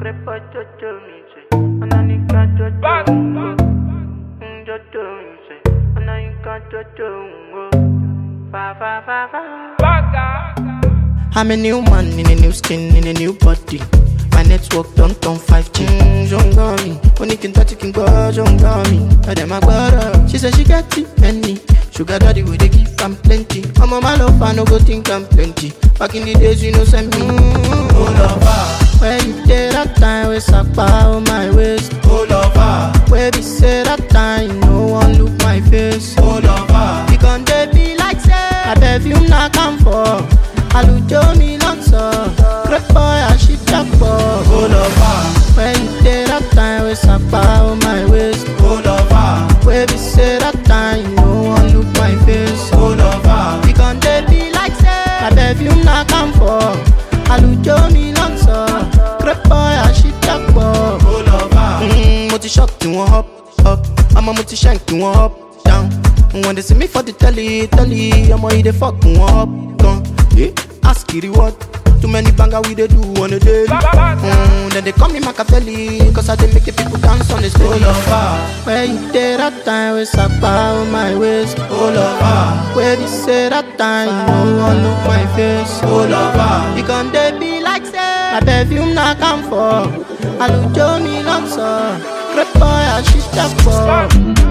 I'm a new man in a new skin, in a new body. My network don't turn 5G. Jongami, when you can touch it, can go Jongami. I dem a brother. She said she got it, many. Sugar daddy with the give am plenty. I'm on my love, I no go think I'm plenty. Back in the days, you know, send me. Oh lover, Where you did that time, we suck on my waist. oh lover, Where we say that time, no one look my face. oh lover, We gon' dey be like say, I perfume na come for. Alujo mi lonso, great boy I shit up for. oh lover, Where you did that time, we suck on my waist. oh lover, Where we say that time, no one look my face. oh lover, We gon' dey be like say, I perfume na come for. Alujo mi lonso, great boy I shit up for. oh lover, Mo ti shock tí wọ́n up. Ọmọ mo ti shank tí wọ́n up, down. When they see me for the telly, ọmọ yìí dey fuck wọ́n up, gan. Ask Kiri what? Too many banger we dey do on a daily. Then they call me Machiavelli, cause I dey make the people dance on the stage. oh lover, Where you did that time, we sapa on my waist. oh lover, Where we say that time, no one look my face. oh lover, You gon' dey be like say, my perfume na come for. Alujo mi lonso, great boy I shit up for.